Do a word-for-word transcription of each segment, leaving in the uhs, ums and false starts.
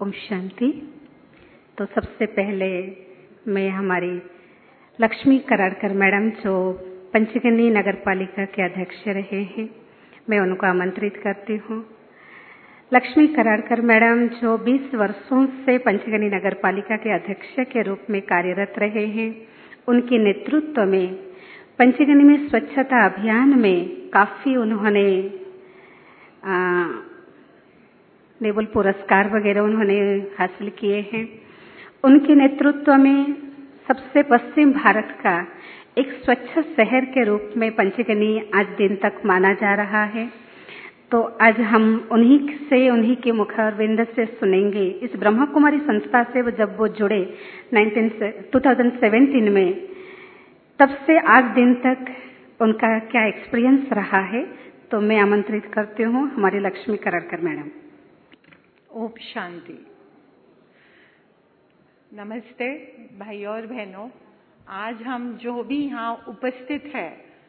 ओम शांति। तो सबसे पहले मैं हमारी लक्ष्मी कराड़कर मैडम जो पंचगनी नगर पालिका के अध्यक्ष रहे हैं, मैं उनको आमंत्रित करती हूँ। लक्ष्मी कराड़कर मैडम जो बीस वर्षों से पंचगनी नगर पालिका के अध्यक्ष के रूप में कार्यरत रहे हैं, उनके नेतृत्व में पंचगनी में स्वच्छता अभियान में काफी उन्होंने नेबल पुरस्कार वगैरह उन्होंने हासिल किए हैं। उनके नेतृत्व में सबसे पश्चिम भारत का एक स्वच्छ शहर के रूप में पंचगनी आज दिन तक माना जा रहा है। तो आज हम उन्हीं से, उन्हीं के मुखारविंद से सुनेंगे। इस ब्रह्मा कुमारी संस्था से जब वो जुड़े दो हज़ार सत्रह में, तब से आज दिन तक उनका क्या एक्सपीरियंस रहा है, तो मैं आमंत्रित करती हूँ हमारी लक्ष्मी कराड़कर मैडम। ओम शांति। नमस्ते भाई और बहनों, आज हम जो भी यहाँ उपस्थित है,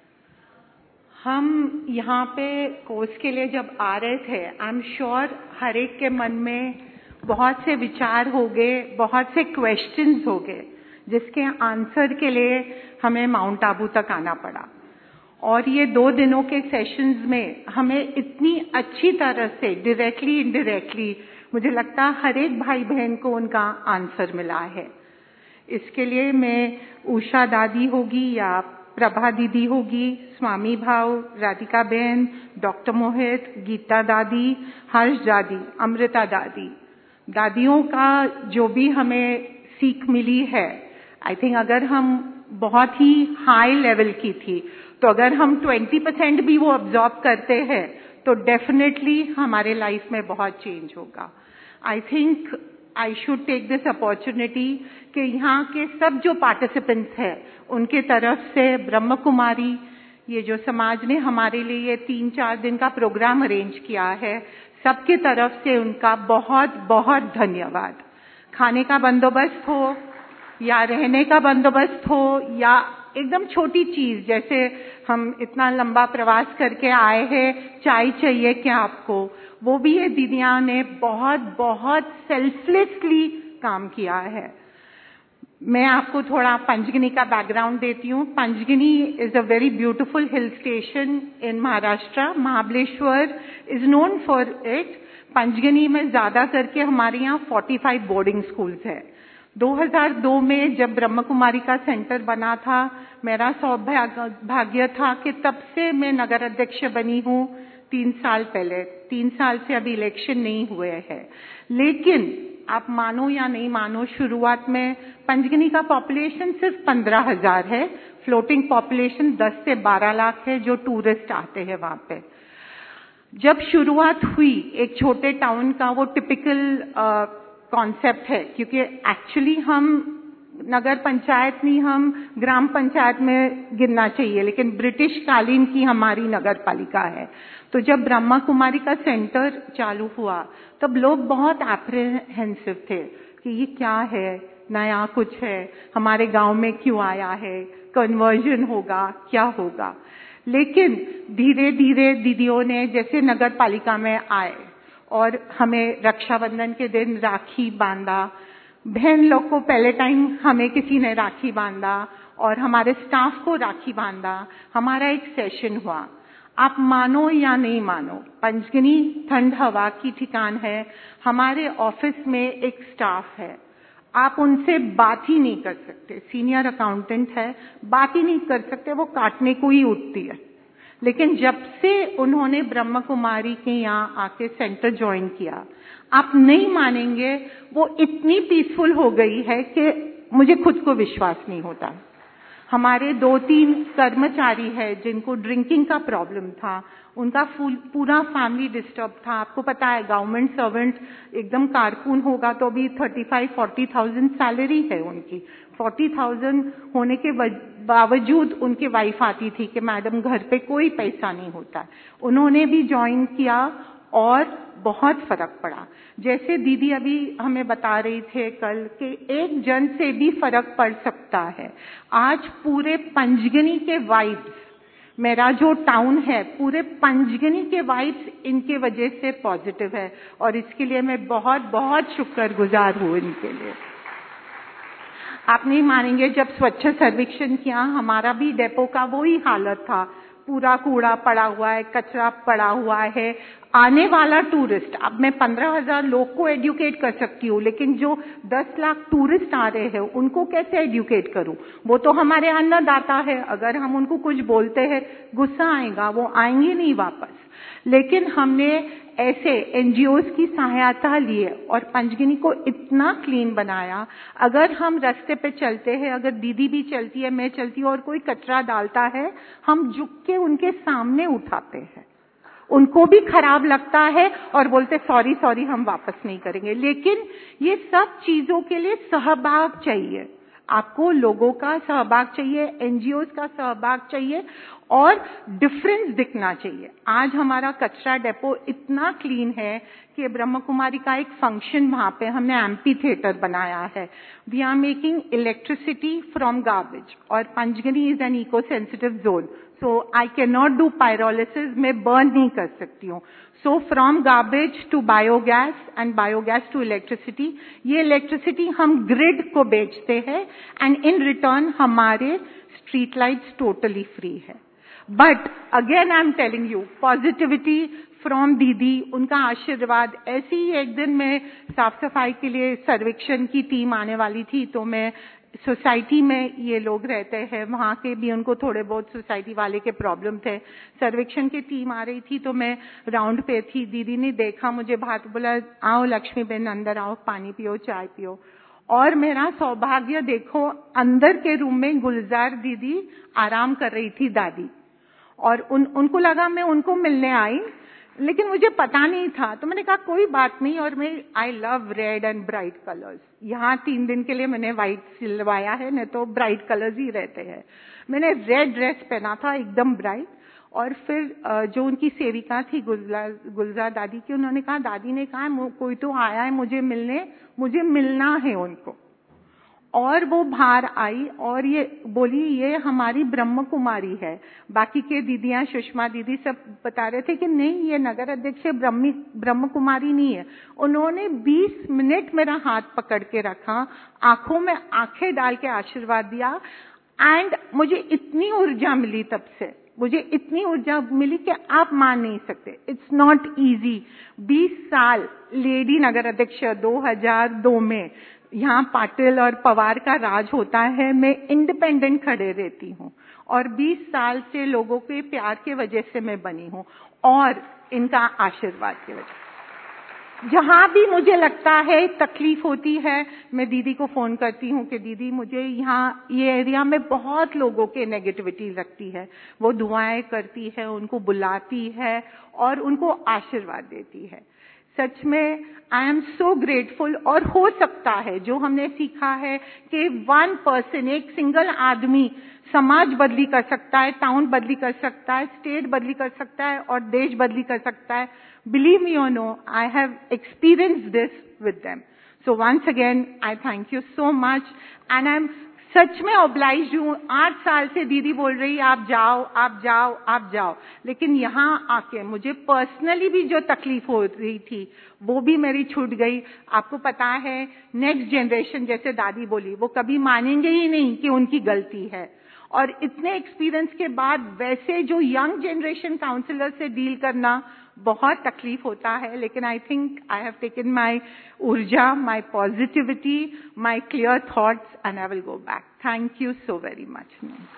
हम यहाँ पे कोर्स के लिए जब आ रहे थे, आई एम श्योर हर एक के मन में बहुत से विचार हो गए, बहुत से क्वेश्चंस हो गए, जिसके आंसर के लिए हमें माउंट आबू तक आना पड़ा। और ये दो दिनों के सेशंस में हमें इतनी अच्छी तरह से डायरेक्टली इनडायरेक्टली मुझे लगता है हर एक भाई बहन को उनका आंसर मिला है। इसके लिए मैं उषा दादी होगी या प्रभा दीदी होगी, स्वामी भाव, राधिका बहन, डॉक्टर मोहित, गीता दादी, हर्ष दादी, अमृता दादी, दादियों का जो भी हमें सीख मिली है, आई थिंक अगर हम बहुत ही हाई लेवल की थी, तो अगर हम बीस परसेंट भी वो अब्जॉर्ब करते हैं तो डेफिनेटली हमारे लाइफ में बहुत चेंज होगा। I think I should take this opportunity कि यहाँ के सब जो पार्टिसिपेंट्स हैं उनके तरफ से ब्रह्म कुमारी, ये जो समाज ने हमारे लिए ये तीन चार दिन का प्रोग्राम अरेंज किया है, सबके तरफ से उनका बहुत बहुत धन्यवाद। खाने का बंदोबस्त हो या रहने का बंदोबस्त हो या एकदम छोटी चीज, जैसे हम इतना लंबा प्रवास करके आए हैं, चाय चाहिए क्या आपको, वो भी ये दीदियां ने बहुत बहुत सेल्फलेसली काम किया है। मैं आपको थोड़ा पंचगनी का बैकग्राउंड देती हूँ। Panchgani is a very beautiful hill station in Maharashtra. Mahabaleshwar is known for it. Panchgani में ज्यादा करके हमारे यहाँ पैंतालीस बोर्डिंग स्कूल्स है। दो हज़ार दो में जब ब्रह्म कुमारी का सेंटर बना था, मेरा सौभाग्य था कि तब से मैं नगर अध्यक्ष बनी हूँ तीन साल पहले। तीन साल से अभी इलेक्शन नहीं हुए हैं, लेकिन आप मानो या नहीं मानो, शुरुआत में पंचगनी का पॉपुलेशन सिर्फ पंद्रह हजार है, फ्लोटिंग पॉपुलेशन दस से बारह लाख है जो टूरिस्ट आते हैं वहां पे। जब शुरुआत हुई एक छोटे टाउन का, वो टिपिकल कॉन्सेप्ट है, क्योंकि एक्चुअली हम नगर पंचायत नहीं, हम ग्राम पंचायत में गिनना चाहिए, लेकिन ब्रिटिश कालीन की हमारी नगर पालिका है। तो जब ब्रह्मा कुमारी का सेंटर चालू हुआ, तब लोग बहुत एप्रीहेंसिव थे कि ये क्या है, नया कुछ है, हमारे गांव में क्यों आया है, कन्वर्जन होगा, क्या होगा। लेकिन धीरे धीरे दीदियों ने जैसे नगर पालिका में आए और हमें रक्षाबंधन के दिन राखी बांधा, बहन लोग को पहले टाइम हमें किसी ने राखी बांधा और हमारे स्टाफ को राखी बांधा, हमारा एक सेशन हुआ। आप मानो या नहीं मानो, पंचगनी ठंड हवा की ठिकान है। हमारे ऑफिस में एक स्टाफ है, आप उनसे बात ही नहीं कर सकते। सीनियर अकाउंटेंट है, बात ही नहीं कर सकते, वो काटने को ही उठती है। लेकिन जब से उन्होंने ब्रह्म कुमारी के यहाँ आके सेंटर ज्वाइन किया, आप नहीं मानेंगे, वो इतनी पीसफुल हो गई है कि मुझे खुद को विश्वास नहीं होता। हमारे दो तीन कर्मचारी है जिनको ड्रिंकिंग का प्रॉब्लम था, उनका फुल पूरा फैमिली डिस्टर्ब था। आपको पता है गवर्नमेंट सर्वेंट एकदम कारकुन होगा तो भी पैंतीस चालीस थाउजेंड सैलरी है उनकी। चालीस थाउजेंड होने के बावजूद उनकी वाइफ आती थी कि मैडम घर पे कोई पैसा नहीं होता। उन्होंने भी ज्वाइन किया और बहुत फर्क पड़ा। जैसे दीदी अभी हमें बता रही थे कल कि एक जन से भी फर्क पड़ सकता है। आज पूरे पंचगनी के वाइब्स मेरा जो टाउन है पूरे पंचगनी के वाइब्स इनके वजह से पॉजिटिव है और इसके लिए मैं बहुत बहुत शुक्रगुजार हूँ इनके लिए। आप नहीं मानेंगे, जब स्वच्छ सर्वेक्षण किया हमारा भी डेपो का वही हालत था, पूरा कूड़ा पड़ा हुआ है, कचरा पड़ा हुआ है। आने वाला टूरिस्ट, अब मैं पंद्रह हजार लोग को एडुकेट कर सकती हूँ, लेकिन जो दस लाख टूरिस्ट आ रहे हैं उनको कैसे एडुकेट करूँ? वो तो हमारे अन्नदाता है, अगर हम उनको कुछ बोलते हैं गुस्सा आएगा, वो आएंगे नहीं वापस। लेकिन हमने ऐसे एनजीओज की सहायता लिए और पंचगनी को इतना क्लीन बनाया। अगर हम रास्ते पे चलते हैं, अगर दीदी भी चलती है, मैं चलती हूँ और कोई कचरा डालता है, हम झुक के उनके सामने उठाते हैं। उनको भी खराब लगता है और बोलते सॉरी सॉरी हम वापस नहीं करेंगे। लेकिन ये सब चीजों के लिए सहभाग चाहिए, आपको लोगों का सहभाग चाहिए, एनजीओज का सहभाग चाहिए और डिफरेंस दिखना चाहिए। आज हमारा कचरा डेपो इतना क्लीन है कि ब्रह्म कुमारी का एक फंक्शन वहां पे हमने एम्पी थिएटर बनाया है। We are making electricity from garbage और Panchgani is an eco sensitive zone, so I can not do pyrolysis, मैं बर्न नहीं कर सकती हूँ। So from garbage to biogas and biogas to electricity, ये इलेक्ट्रिसिटी हम ग्रिड को बेचते हैं एंड इन रिटर्न हमारे स्ट्रीट लाइट्स टोटली फ्री है। But again I am telling you, positivity from दीदी, उनका आशीर्वाद। ऐसी ही एक दिन मैं साफ सफाई के लिए सर्वेक्षण की टीम आने वाली थी, तो मैं सोसाइटी में, ये लोग रहते हैं वहाँ के भी, उनको थोड़े बहुत सोसाइटी वाले के प्रॉब्लम थे, सर्वेक्षण की टीम आ रही थी, तो मैं राउंड पे थी। दीदी ने देखा मुझे, बात बोला आओ लक्ष्मी बहन अंदर आओ, पानी पियो, चाय पियो। और मेरा सौभाग्य देखो, अंदर के रूम में गुलजार दीदी आराम कर रही थी, दादी, और उन उनको लगा मैं उनको मिलने आई, लेकिन मुझे पता नहीं था। तो मैंने कहा कोई बात नहीं, और मैं I love red and bright colours, यहाँ तीन दिन के लिए मैंने व्हाइट सिलवाया है, नहीं तो ब्राइट कलर्स ही रहते हैं। मैंने रेड ड्रेस पहना था एकदम ब्राइट, और फिर जो उनकी सेविका थी गुलजार गुलजार दादी की, उन्होंने कहा, दादी ने कहा कोई तो आया है मुझे मिलने, मुझे मिलना है उनको। और वो बाहर आई और ये बोली ये हमारी ब्रह्म कुमारी है। बाकी के दीदियां, सुषमा दीदी सब बता रहे थे कि नहीं ये नगर अध्यक्ष ब्रह्मी ब्रह्म कुमारी नहीं है। उन्होंने बीस मिनट मेरा हाथ पकड़ के रखा, आंखों में आंखें डाल के आशीर्वाद दिया, एंड मुझे इतनी ऊर्जा मिली तब से, मुझे इतनी ऊर्जा मिली कि आप मान नहीं सकते। It's not easy. बीस साल लेडी नगर अध्यक्ष दो हज़ार दो में, यहाँ पाटिल और पवार का राज होता है, मैं इंडिपेंडेंट खड़े रहती हूँ, और बीस साल से लोगों के प्यार के वजह से मैं बनी हूँ और इनका आशीर्वाद की वजह। जहाँ भी मुझे लगता है तकलीफ होती है, मैं दीदी को फोन करती हूँ कि दीदी मुझे यहाँ ये एरिया में बहुत लोगों के नेगेटिविटी लगती है। वो दुआएं करती है, उनको बुलाती है और उनको आशीर्वाद देती है। सच में आई एम सो ग्रेटफुल। और हो सकता है जो हमने सीखा है कि वन पर्सन, एक सिंगल आदमी समाज बदली कर सकता है, टाउन बदली कर सकता है, स्टेट बदली कर सकता है और देश बदली कर सकता है। बिलीव मी और no, I have experienced this with them. So once again I thank you so much and I am सच में ऑब्लाइज्ड हूँ। आठ साल से दीदी बोल रही आप जाओ आप जाओ आप जाओ, लेकिन यहाँ आके मुझे पर्सनली भी जो तकलीफ हो रही थी वो भी मेरी छूट गई। आपको पता है नेक्स्ट जनरेशन, जैसे दादी बोली, वो कभी मानेंगे ही नहीं कि उनकी गलती है। और इतने एक्सपीरियंस के बाद वैसे जो यंग जनरेशन काउंसलर से डील करना बहुत तकलीफ होता है, लेकिन I think I have taken my ऊर्जा, my positivity, my clear thoughts and I will go back. Thank you so very much.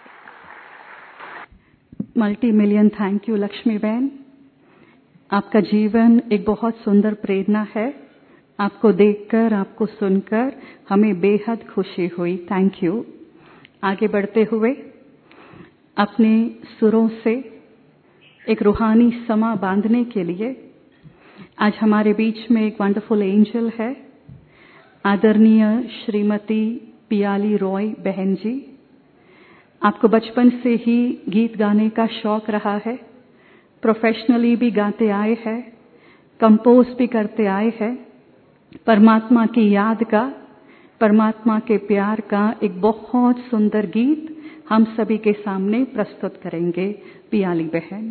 Multi million thank you Lakshmi बहन। आपका जीवन एक बहुत सुंदर प्रेरणा है। आपको देखकर, आपको सुनकर हमें बेहद खुशी हुई। Thank you. आगे बढ़ते हुए अपने सुरों से एक रूहानी समा बांधने के लिए आज हमारे बीच में एक वंडरफुल एंजल है, आदरणीय श्रीमती पियाली रॉय बहन जी। आपको बचपन से ही गीत गाने का शौक रहा है, प्रोफेशनली भी गाते आए हैं, कंपोज भी करते आए हैं। परमात्मा की याद का, परमात्मा के प्यार का एक बहुत सुंदर गीत हम सभी के सामने प्रस्तुत करेंगे पियाली बहन।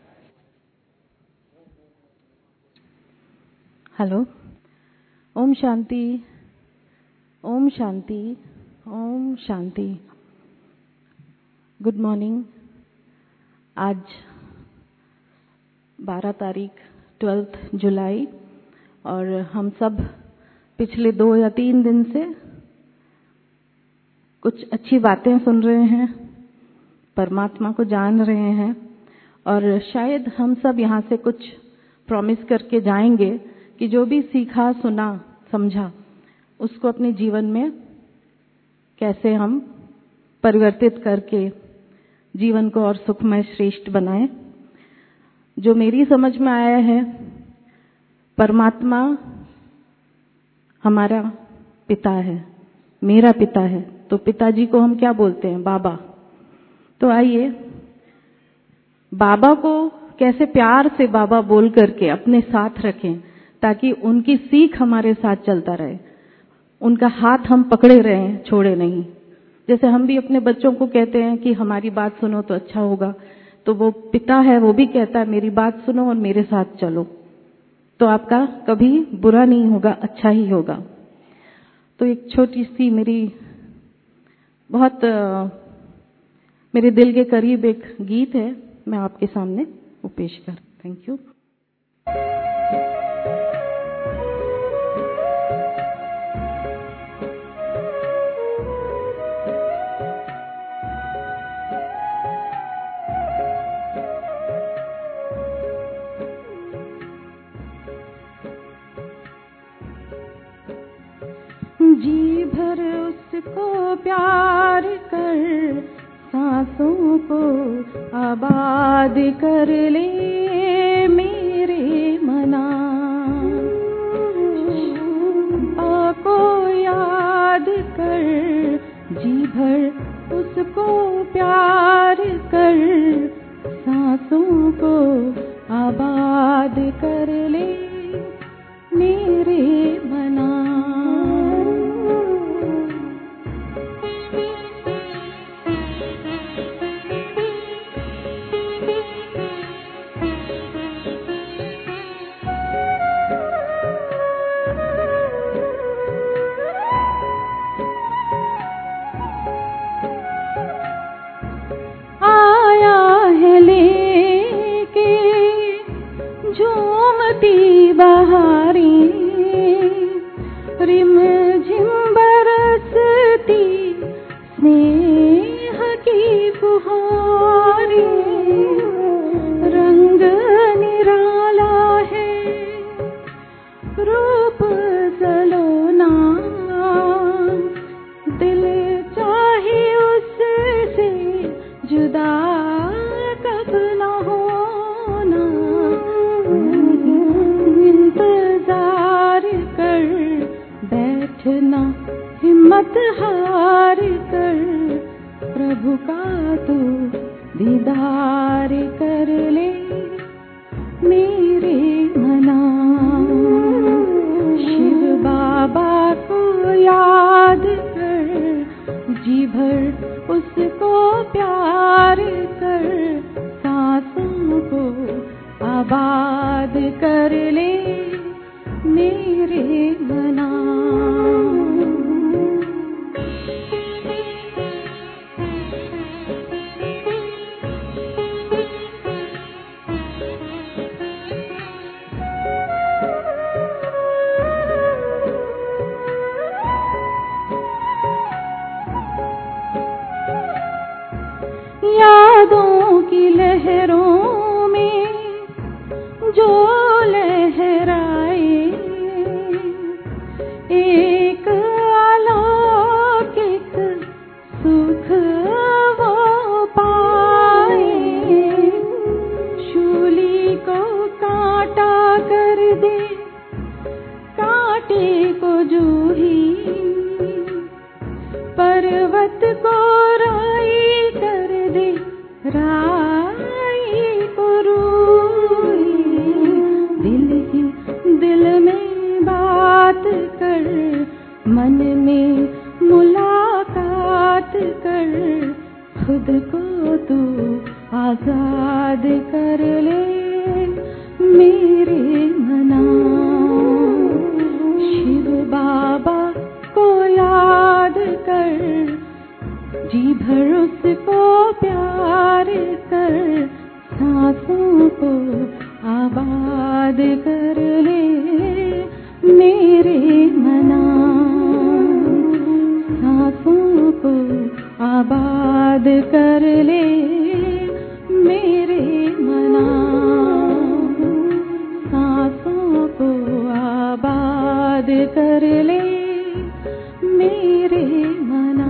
हेलो, ओम शांति, ओम शांति, ओम शांति। Good morning. आज बारह तारीख ट्वेल्थ जुलाई और हम सब पिछले दो या तीन दिन से कुछ अच्छी बातें सुन रहे हैं, परमात्मा को जान रहे हैं और शायद हम सब यहाँ से कुछ प्रॉमिस करके जाएंगे कि जो भी सीखा, सुना, समझा उसको अपने जीवन में कैसे हम परिवर्तित करके जीवन को और सुखमय श्रेष्ठ बनाएं। जो मेरी समझ में आया है, परमात्मा हमारा पिता है, मेरा पिता है, तो पिताजी को हम क्या बोलते हैं? बाबा। तो आइए बाबा को कैसे प्यार से बाबा बोल करके अपने साथ रखें ताकि उनकी सीख हमारे साथ चलता रहे, उनका हाथ हम पकड़े रहें, छोड़े नहीं। जैसे हम भी अपने बच्चों को कहते हैं कि हमारी बात सुनो तो अच्छा होगा, तो वो पिता है, वो भी कहता है मेरी बात सुनो और मेरे साथ चलो, तो आपका कभी बुरा नहीं होगा, अच्छा ही होगा। तो एक छोटी सी मेरी बहुत आ, मेरे दिल के करीब एक गीत है, मैं आपके सामने वो पेश कर। Thank you. जी भर उसको प्यार कर, सांसों को आबाद कर ले मेरे मना, को याद कर, जी भर उसको प्यार कर, सांसों को आबाद कर ले मेरे मना। बहारी रिम झिम बरसती स्नेह की फुहारी, रंग निराला है रूप सलोना, दिल चाहे उससे जुदा कब न होना, इंतजार कर बैठना, हिम्मत हार कर, प्रभु का तू दीदार कर ले मेरे मना। शिव बाबा को याद कर, जी भर उसको प्यार कर, सांसों को आबाद कर ले मेरे मना। यादों की लहरों में जो लहराए, एक अलौकिक सुख वो पाए, शूली को कांटा कर दे, कांटे को जूही, पर्वत को राई कर दे, राई को रूई, दिल ही दिल में बात कर, मन में मुलाकात कर, खुद को तू आजाद कर ले मेरे मना। शिव बाबा को याद कर, जी भर उसको प्यार कर, सांसों को आबाद कर ले मेरे मना। सांसों को आबाद कर ले मेरे मना। सांसों को आबाद कर ले मेरे मना।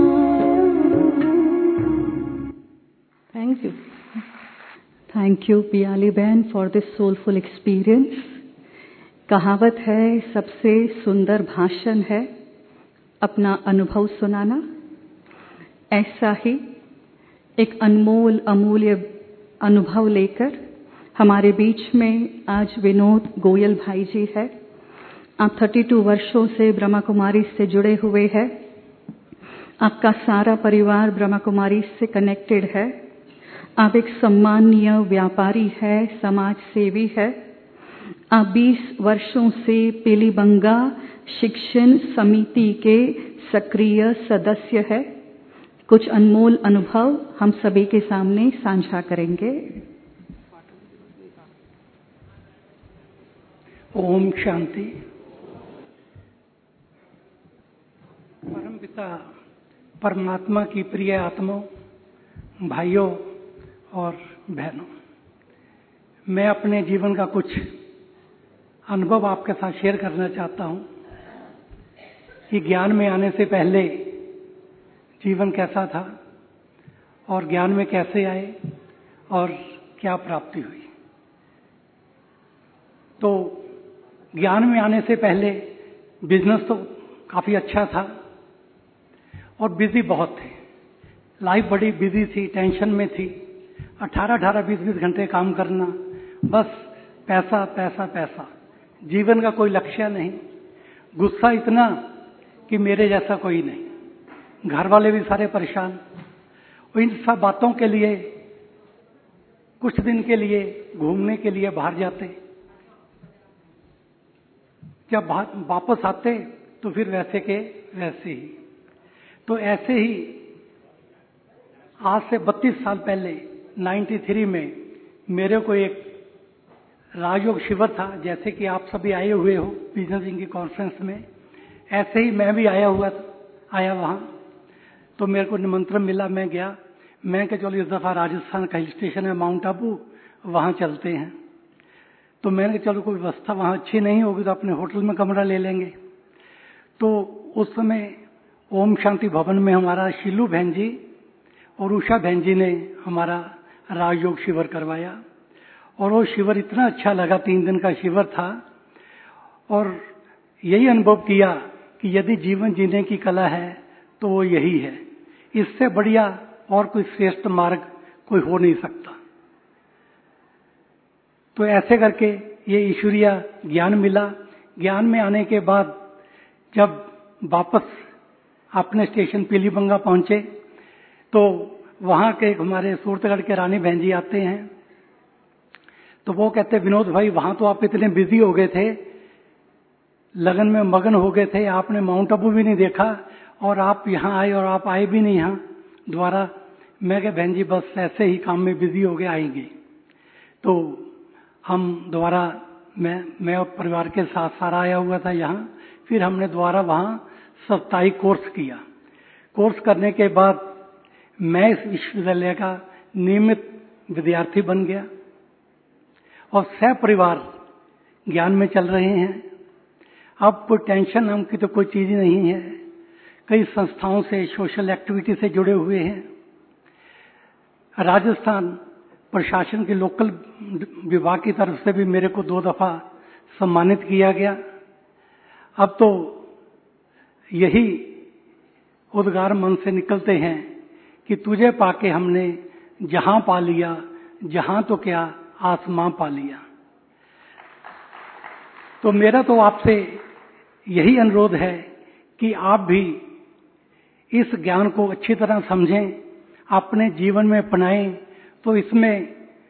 Thank you thank you Piyali बहन फॉर दिस सोलफुल एक्सपीरियंस। कहावत है सबसे सुंदर भाषण है अपना अनुभव सुनाना। ऐसा ही एक अनमोल अमूल्य अनुभव लेकर हमारे बीच में आज विनोद गोयल भाई जी है। आप बत्तीस वर्षों से ब्रह्मा कुमारी से जुड़े हुए हैं। आपका सारा परिवार ब्रह्मा कुमारी से कनेक्टेड है। आप एक सम्माननीय व्यापारी है, समाज सेवी है। आप बीस वर्षों से पीलीबंगा शिक्षण समिति के सक्रिय सदस्य है। कुछ अनमोल अनुभव हम सभी के सामने साझा करेंगे। ओम शांति। परमपिता परमात्मा की प्रिय आत्माओं, भाइयों और बहनों, मैं अपने जीवन का कुछ अनुभव आपके साथ शेयर करना चाहता हूं कि ज्ञान में आने से पहले जीवन कैसा था और ज्ञान में कैसे आए और क्या प्राप्ति हुई। तो ज्ञान में आने से पहले बिजनेस तो काफी अच्छा था और बिजी बहुत थे। लाइफ बड़ी बिजी थी, टेंशन में थी। अठारह अठारह बीस बीस घंटे काम करना, बस पैसा पैसा पैसा, जीवन का कोई लक्ष्य नहीं। गुस्सा इतना कि मेरे जैसा कोई नहीं। घर वाले भी सारे परेशान। इन सब बातों के लिए कुछ दिन के लिए घूमने के लिए बाहर जाते, जब वापस आते तो फिर वैसे के वैसे ही। तो ऐसे ही आज से बत्तीस साल पहले तिरानवे में मेरे को एक राजयोग शिविर था, जैसे कि आप सभी आए हुए हो बिजनेस की कॉन्फ्रेंस में, ऐसे ही मैं भी आया हुआ आया वहां। तो मेरे को निमंत्रण मिला, मैं गया। मैं कि चलो इस दफा राजस्थान का हिल स्टेशन है माउंट आबू, वहां चलते हैं। तो मैंने चलो कोई व्यवस्था वहां अच्छी नहीं होगी तो अपने होटल में कमरा ले लेंगे। तो उस समय ओम शांति भवन में हमारा शीलू बहन जी और उषा बहन जी ने हमारा राजयोग शिविर करवाया और वो शिविर इतना अच्छा लगा। तीन दिन का शिविर था और यही अनुभव किया कि यदि जीवन जीने की कला है तो वो यही है। इससे बढ़िया और कोई श्रेष्ठ मार्ग कोई हो नहीं सकता। तो ऐसे करके ये ईश्वरीय ज्ञान मिला। ज्ञान में आने के बाद जब वापस अपने स्टेशन पीलीबंगा पहुंचे तो वहां के हमारे सूरतगढ़ के रानी बहन जी आते हैं। तो वो कहते, विनोद भाई वहां तो आप इतने बिजी हो गए थे, लगन में मगन हो गए थे, आपने माउंट आबू भी नहीं देखा और आप यहाँ आए और आप आए भी नहीं यहाँ दोबारा। मैं कहा बहन जी बस ऐसे ही काम में बिजी हो गए, आएंगे। तो हम दोबारा मैं मैं और परिवार के साथ सारा आया हुआ था यहाँ। फिर हमने दोबारा वहाँ साप्ताहिक कोर्स किया। कोर्स करने के बाद मैं इस विश्वविद्यालय का नियमित विद्यार्थी बन गया और सह परिवार ज्ञान में चल रहे हैं। अब कोई टेंशन नाम की तो कोई चीज नहीं है। कई संस्थाओं से, सोशल एक्टिविटी से जुड़े हुए हैं। राजस्थान प्रशासन के लोकल विभाग की तरफ से भी मेरे को दो दफा सम्मानित किया गया। अब तो यही उद्गार मन से निकलते हैं कि तुझे पाके हमने जहां पा लिया, जहां तो क्या आसमां पा लिया। तो मेरा तो आपसे यही अनुरोध है कि आप भी इस ज्ञान को अच्छी तरह समझें अपने जीवन में अपनाएं तो इसमें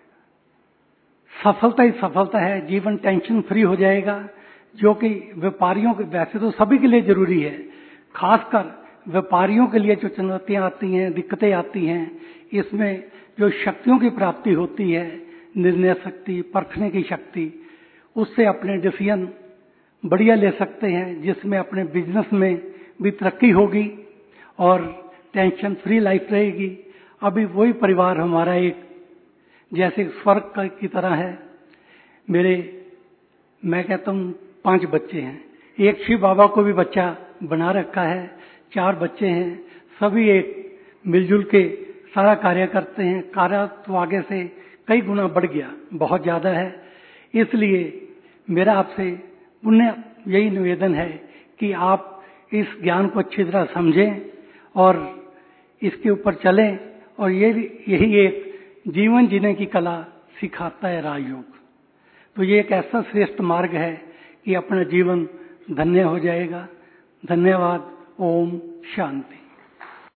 सफलता ही सफलता है। जीवन टेंशन फ्री हो जाएगा, जो कि व्यापारियों के, वैसे तो सभी के लिए जरूरी है, खासकर व्यापारियों के लिए जो चुनौतियां आती हैं, दिक्कतें आती हैं, इसमें जो शक्तियों की प्राप्ति होती है, निर्णय शक्ति, परखने की शक्ति, उससे अपने डिसीजन बढ़िया ले सकते हैं, जिसमें अपने बिजनेस में भी तरक्की होगी और टेंशन फ्री लाइफ रहेगी। अभी वही परिवार हमारा एक जैसे स्वर्ग की तरह है। मेरे, मैं कहता हूँ, पांच बच्चे हैं। एक शिव बाबा को भी बच्चा बना रखा है, चार बच्चे हैं, सभी एक मिलजुल के सारा कार्य करते हैं। कार्य तो आगे से कई गुना बढ़ गया, बहुत ज्यादा है। इसलिए मेरा आपसे पुण्य यही निवेदन है कि आप इस ज्ञान को अच्छी तरह समझें और इसके ऊपर चलें, और ये यही एक जीवन जीने की कला सिखाता है राजयोग। तो ये एक ऐसा श्रेष्ठ मार्ग है कि अपना जीवन धन्य हो जाएगा। धन्यवाद। ओम शांति।